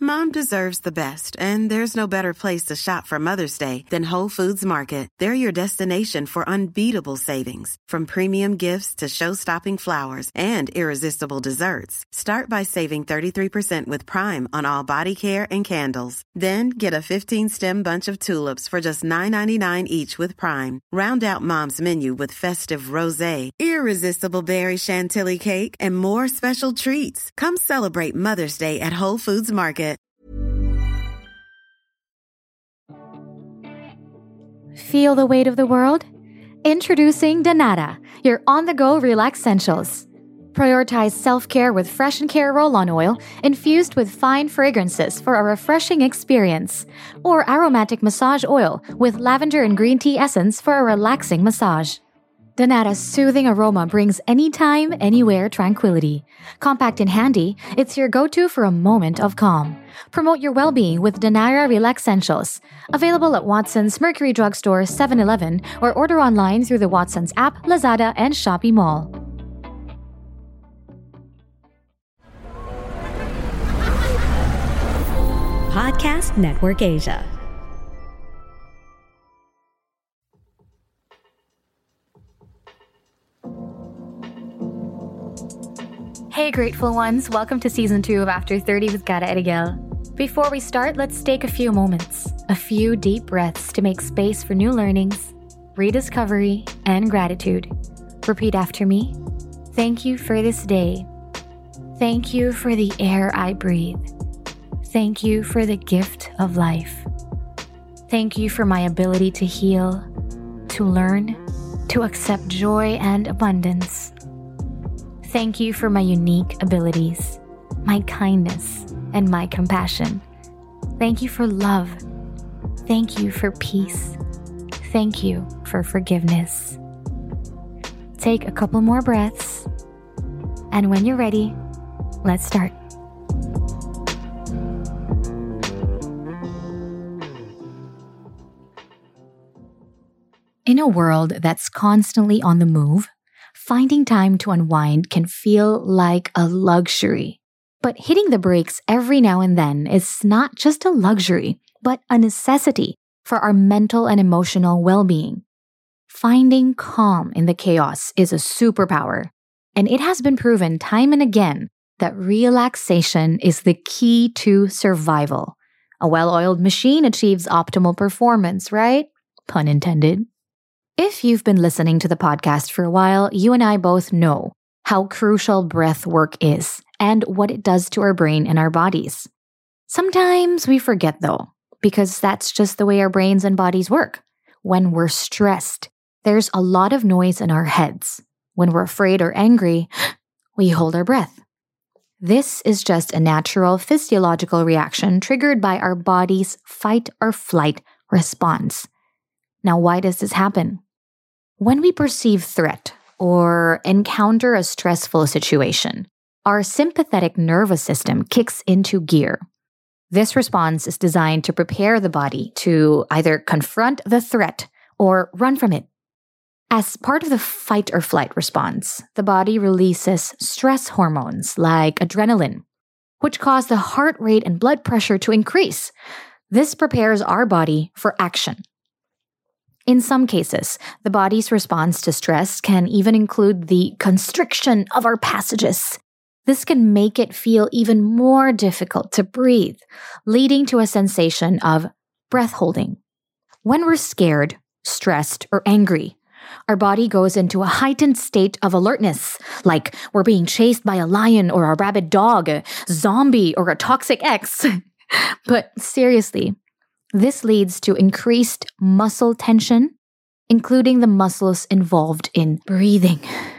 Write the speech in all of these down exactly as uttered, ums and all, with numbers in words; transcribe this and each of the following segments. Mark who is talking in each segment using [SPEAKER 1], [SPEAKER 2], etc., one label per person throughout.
[SPEAKER 1] Mom deserves the best, and there's no better place to shop for Mother's Day than Whole Foods Market. They're your destination for unbeatable savings, from premium gifts to show-stopping flowers and irresistible desserts. Start by saving thirty-three percent with Prime on all body care and candles. Then get a fifteen-stem bunch of tulips for just nine ninety-nine each with Prime. Round out Mom's menu with festive rosé, irresistible berry chantilly cake, and more special treats. Come celebrate Mother's Day at Whole Foods Market.
[SPEAKER 2] Feel the weight of the world? Introducing Danata, your on-the-go relax essentials. Prioritize self-care with Fresh and Care roll-on oil infused with fine fragrances for a refreshing experience. Or aromatic massage oil with lavender and green tea essence for a relaxing massage. Danata's soothing aroma brings anytime, anywhere tranquility. Compact and handy, it's your go-to for a moment of calm. Promote your well-being with Danara Relax Essentials. Available at Watson's, Mercury Drugstore, seven eleven, or order online through the Watson's app, Lazada, and Shopee Mall.
[SPEAKER 3] Podcast Network Asia.
[SPEAKER 2] Hey grateful ones, welcome to season two of After thirty with Cara Erigel. Before we start, let's take a few moments, a few deep breaths to make space for new learnings, rediscovery, and gratitude. Repeat after me. Thank you for this day. Thank you for the air I breathe. Thank you for the gift of life. Thank you for my ability to heal, to learn, to accept joy and abundance. Thank you for my unique abilities, my kindness, and my compassion. Thank you for love. Thank you for peace. Thank you for forgiveness. Take a couple more breaths, and when you're ready, let's start. In a world that's constantly on the move, finding time to unwind can feel like a luxury. But hitting the brakes every now and then is not just a luxury, but a necessity for our mental and emotional well-being. Finding calm in the chaos is a superpower, and it has been proven time and again that relaxation is the key to survival. A well-oiled machine achieves optimal performance, right? Pun intended. If you've been listening to the podcast for a while, you and I both know how crucial breath work is and what it does to our brain and our bodies. Sometimes we forget though, because that's just the way our brains and bodies work. When we're stressed, there's a lot of noise in our heads. When we're afraid or angry, we hold our breath. This is just a natural physiological reaction triggered by our body's fight or flight response. Now, why does this happen? When we perceive threat or encounter a stressful situation, our sympathetic nervous system kicks into gear. This response is designed to prepare the body to either confront the threat or run from it. As part of the fight or flight response, the body releases stress hormones like adrenaline, which cause the heart rate and blood pressure to increase. This prepares our body for action. In some cases, the body's response to stress can even include the constriction of our passages. This can make it feel even more difficult to breathe, leading to a sensation of breath holding. When we're scared, stressed, or angry, our body goes into a heightened state of alertness, like we're being chased by a lion or a rabid dog, a zombie, or a toxic ex. But seriously, this leads to increased muscle tension, including the muscles involved in breathing.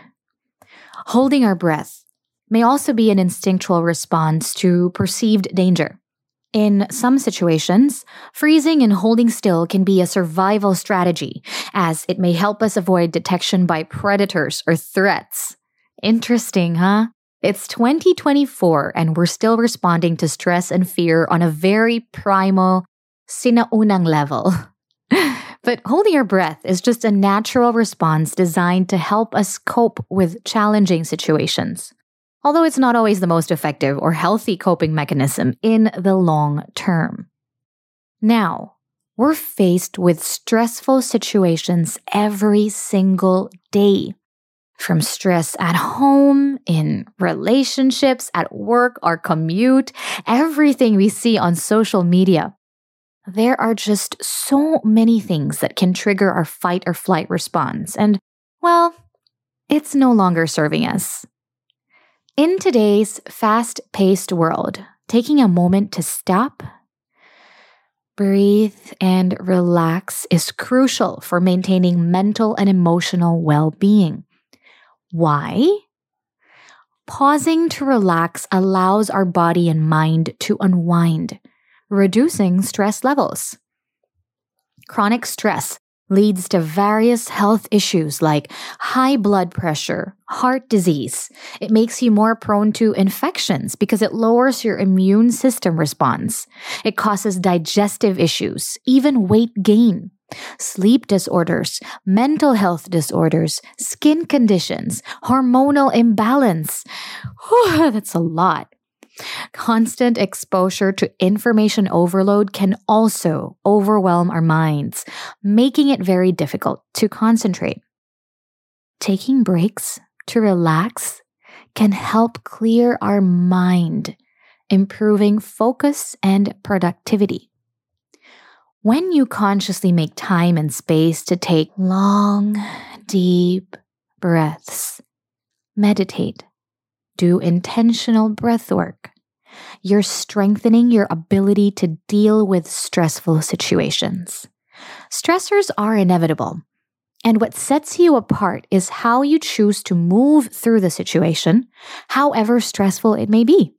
[SPEAKER 2] Holding our breath may also be an instinctual response to perceived danger. In some situations, freezing and holding still can be a survival strategy, as it may help us avoid detection by predators or threats. Interesting, huh? It's twenty twenty-four and we're still responding to stress and fear on a very primal, sinaunang level. But holding our breath is just a natural response designed to help us cope with challenging situations. although it's not always the most effective or healthy coping mechanism in the long term. Now, we're faced with stressful situations every single day. From stress at home, in relationships, at work, our commute, everything we see on social media. There are just so many things that can trigger our fight or flight response, and, well, it's no longer serving us. In today's fast-paced world, taking a moment to stop, breathe, and relax is crucial for maintaining mental and emotional well-being. Why? Pausing to relax allows our body and mind to unwind, reducing stress levels. Chronic stress leads to various health issues like high blood pressure, heart disease. It makes you more prone to infections because it lowers your immune system response. It causes digestive issues, even weight gain, sleep disorders, mental health disorders, skin conditions, hormonal imbalance. Whew, that's a lot. Constant exposure to information overload can also overwhelm our minds, making it very difficult to concentrate. Taking breaks to relax can help clear our mind, improving focus and productivity. When you consciously make time and space to take long, deep breaths, meditate, do intentional breath work, you're strengthening your ability to deal with stressful situations. Stressors are inevitable, and what sets you apart is how you choose to move through the situation, however stressful it may be.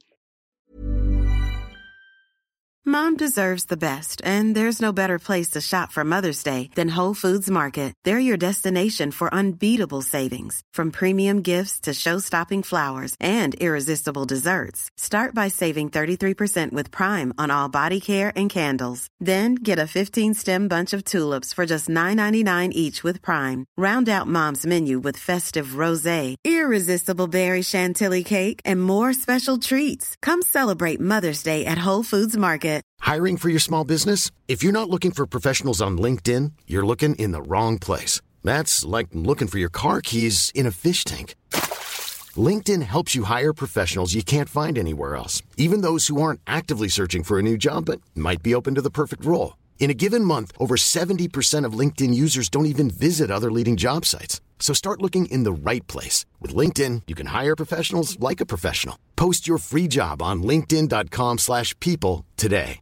[SPEAKER 1] Mom deserves the best, and there's no better place to shop for Mother's Day than Whole Foods Market. They're your destination for unbeatable savings, from premium gifts to show-stopping flowers and irresistible desserts. Start by saving thirty-three percent with Prime on all body care and candles. Then get a fifteen-stem bunch of tulips for just nine ninety-nine each with Prime. Round out Mom's menu with festive rosé, irresistible berry chantilly cake, and more special treats. Come celebrate Mother's Day at Whole Foods Market.
[SPEAKER 4] Hiring for your small business? If you're not looking for professionals on LinkedIn, you're looking in the wrong place. That's like looking for your car keys in a fish tank. LinkedIn helps you hire professionals you can't find anywhere else, even those who aren't actively searching for a new job but might be open to the perfect role. In a given month, over seventy percent of LinkedIn users don't even visit other leading job sites. So start looking in the right place. With LinkedIn, you can hire professionals like a professional. Post your free job on linkedin.com slash people today.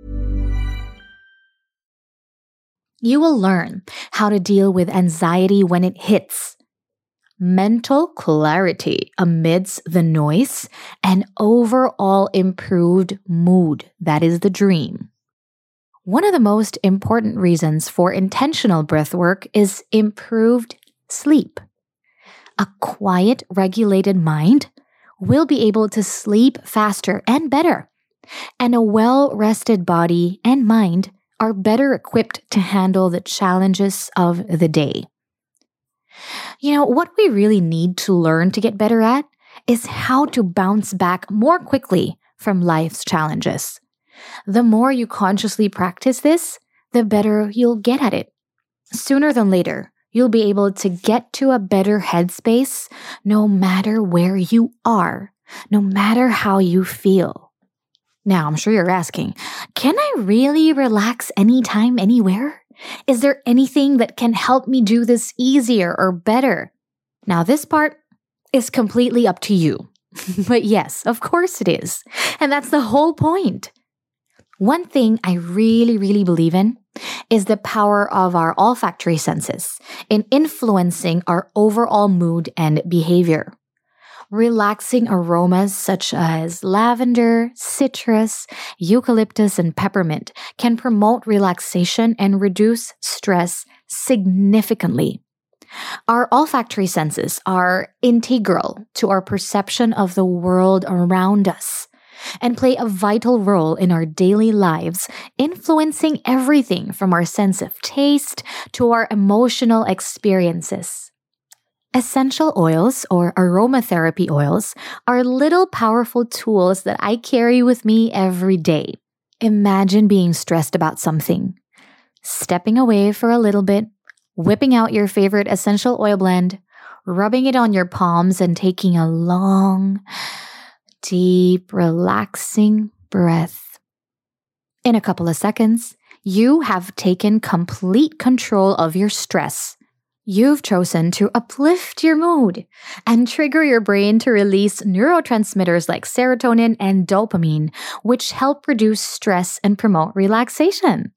[SPEAKER 2] You will learn how to deal with anxiety when it hits, mental clarity amidst the noise, and overall improved mood. That is the dream. One of the most important reasons for intentional breath work is improved sleep. A quiet, regulated mind will be able to sleep faster and better, and a well-rested body and mind are better equipped to handle the challenges of the day. You know, what we really need to learn to get better at is how to bounce back more quickly from life's challenges. The more you consciously practice this, the better you'll get at it. Sooner than later, you'll be able to get to a better headspace no matter where you are, no matter how you feel. Now, I'm sure you're asking, can I really relax anytime, anywhere? Is there anything that can help me do this easier or better? Now, this part is completely up to you. But yes, of course it is. And that's the whole point. One thing I really, really believe in is the power of our olfactory senses in influencing our overall mood and behavior. Relaxing aromas such as lavender, citrus, eucalyptus, and peppermint can promote relaxation and reduce stress significantly. Our olfactory senses are integral to our perception of the world around us and play a vital role in our daily lives, influencing everything from our sense of taste to our emotional experiences. Essential oils or aromatherapy oils are little powerful tools that I carry with me every day. Imagine being stressed about something, stepping away for a little bit, whipping out your favorite essential oil blend, rubbing it on your palms and taking a long, deep, relaxing breath. In a couple of seconds, you have taken complete control of your stress. You've chosen to uplift your mood and trigger your brain to release neurotransmitters like serotonin and dopamine, which help reduce stress and promote relaxation.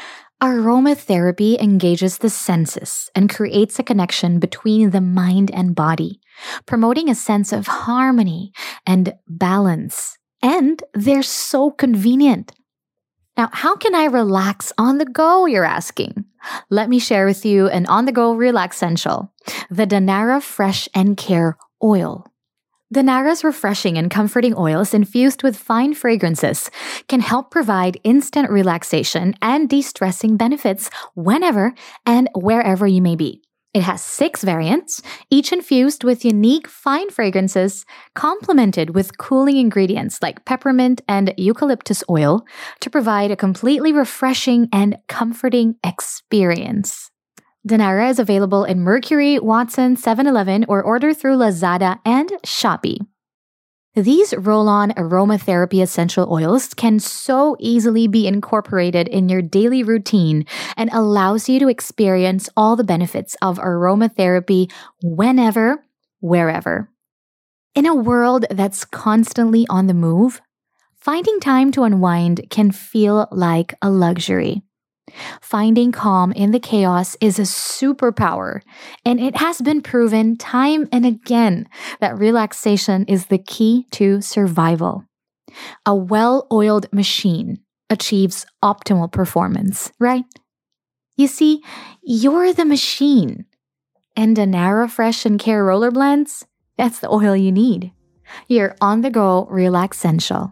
[SPEAKER 2] Aromatherapy engages the senses and creates a connection between the mind and body, promoting a sense of harmony and balance. And they're so convenient. Now, how can I relax on the go, you're asking? Let me share with you an on-the-go relaxential, the Danara Fresh and Care Oil. Danara's refreshing and comforting oils infused with fine fragrances can help provide instant relaxation and de-stressing benefits whenever and wherever you may be. It has six variants, each infused with unique fine fragrances, complemented with cooling ingredients like peppermint and eucalyptus oil to provide a completely refreshing and comforting experience. Danara is available in Mercury, Watson, seven eleven, or order through Lazada and Shopee. These roll-on aromatherapy essential oils can so easily be incorporated in your daily routine and allows you to experience all the benefits of aromatherapy whenever, wherever. In a world that's constantly on the move, finding time to unwind can feel like a luxury. Finding calm in the chaos is a superpower, and it has been proven time and again that relaxation is the key to survival. A well-oiled machine achieves optimal performance, right? You see, you're the machine, and Danara Fresh and Care Roller Blends, that's the oil you need. Your on-the-go relaxential.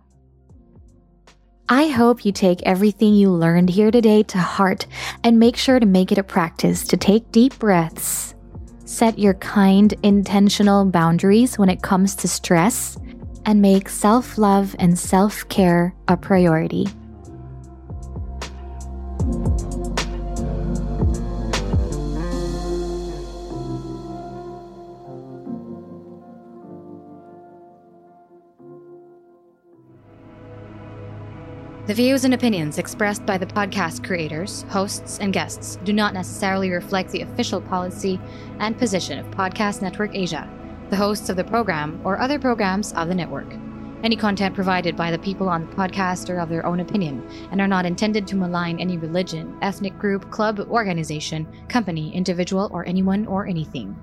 [SPEAKER 2] I hope you take everything you learned here today to heart and make sure to make it a practice to take deep breaths, set your kind, intentional boundaries when it comes to stress, and make self-love and self-care a priority.
[SPEAKER 5] The views and opinions expressed by the podcast creators, hosts, and guests do not necessarily reflect the official policy and position of Podcast Network Asia, the hosts of the program, or other programs of the network. Any content provided by the people on the podcast are of their own opinion and are not intended to malign any religion, ethnic group, club, organization, company, individual, or anyone or anything.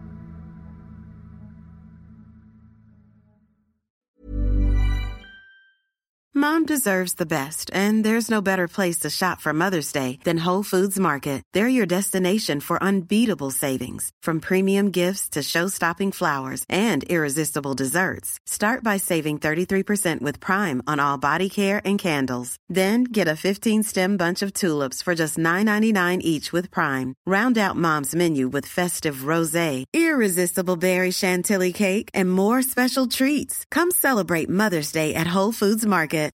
[SPEAKER 1] Mom deserves the best, and there's no better place to shop for Mother's Day than Whole Foods Market. They're your destination for unbeatable savings, from premium gifts to show-stopping flowers and irresistible desserts. Start by saving thirty-three percent with Prime on all body care and candles. Then get a fifteen-stem bunch of tulips for just nine ninety-nine each with Prime. Round out Mom's menu with festive rosé, irresistible berry chantilly cake, and more special treats. Come celebrate Mother's Day at Whole Foods Market.